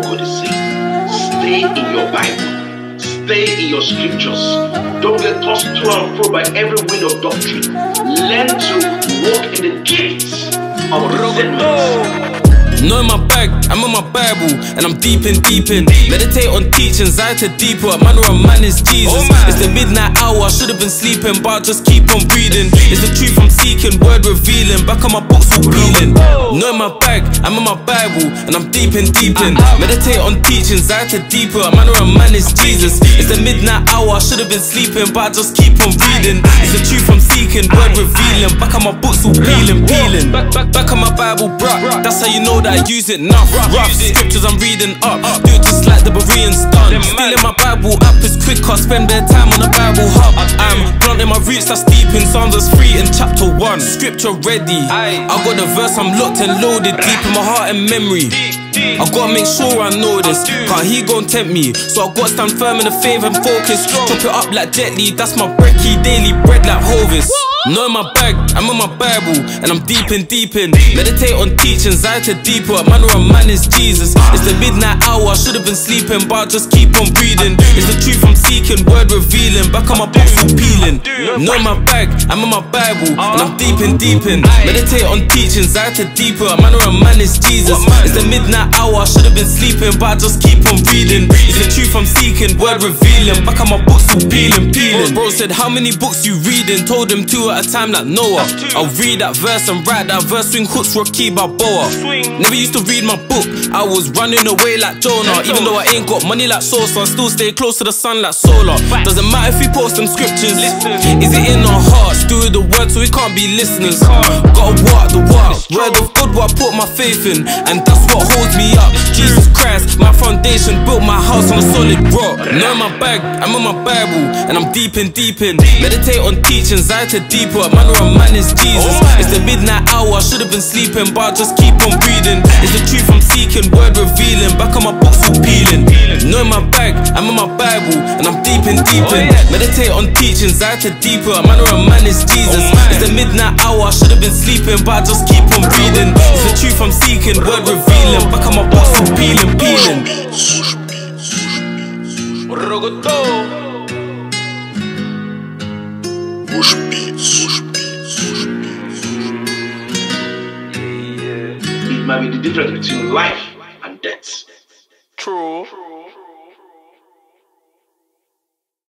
what God is saying. Stay in your Bible. Stay in your scriptures. Don't get tossed to and fro by every wind of doctrine. Learn to walk in the gifts of discernment. Know my bag, I'm in my Bible, and I'm deep in. Meditate on teachings, I to deeper. Man or a man is Jesus. It's the midnight hour, I should've been sleeping, but I just keep on reading. It's the truth I'm seeking, word revealing. Back on my books all peeling. Know my bag, I'm in my Bible, and I'm deep in. Meditate on teachings, I to deeper. Man or a man is Jesus. It's the midnight hour, I should've been sleeping, but I just keep on reading. It's the truth I'm seeking, word revealing. Back on my books all peeling. Back on my Bible, bruh. That's how you know that I use it enough. Rough scriptures I'm reading up. Do it just like the Bereans done. Stealing my Bible app is quicker. Spend their time on the Bible hub. I'm planting my roots, that's deep in Psalms 3 in chapter 1. Scripture ready. I got the verse, I'm locked and loaded. Deep in my heart and memory. I gotta make sure I know this. Can't he gon' tempt me? So I gotta stand firm in the faith and focus. Chop it up like Jet Li. That's my brekkie. Daily bread like Hovis. Know my bag, I'm in my Bible, and I'm deep in. Meditate on teachings, I to deeper. Man or a man is Jesus. It's the midnight hour, I should've been sleeping, but I just keep on reading. It's the truth I'm seeking, word revealing. Back on my books all peeling. Know my bag, I'm in my Bible, and I'm deep in. Meditate on teachings, I to deeper. Man or a man is Jesus. It's the midnight hour, I should've been sleeping, but I just keep on reading. It's the truth I'm seeking, word revealing. Back on my books all peeling. Bro said, how many books you reading? Told him 2 at a time like Noah. I'll read that verse and write that verse. Swing hooks, Rocky Balboa. Never used to read my book, I was running away like Jonah. Even though I ain't got money like Sosa, I still stay close to the sun like solar. Doesn't matter if we post them scriptures. Is it in our hearts? Do the word so we can't be listeners. Gotta walk the walk. Word of God, what I put my faith in, and that's what holds me up. Jesus Christ, my foundation, built my house on a solid rock. Know my bag, I'm in my Bible, and I'm deep in. Meditate on teachings, I to deeper. Man or a man is Jesus. It's the midnight hour, I should've been sleeping, but I just keep on reading. It's the truth I'm seeking, word revealing. Back on my books all peeling. Know my bag, I'm in my Bible, and I'm deep in. Meditate on teachings, I to deeper. Man or a man is Jesus. It's the midnight hour, I should've been sleeping, but I just keep on reading. It's the truth I'm seeking, word revealing. Back on my books all peeling. It might be the difference between life and death. True.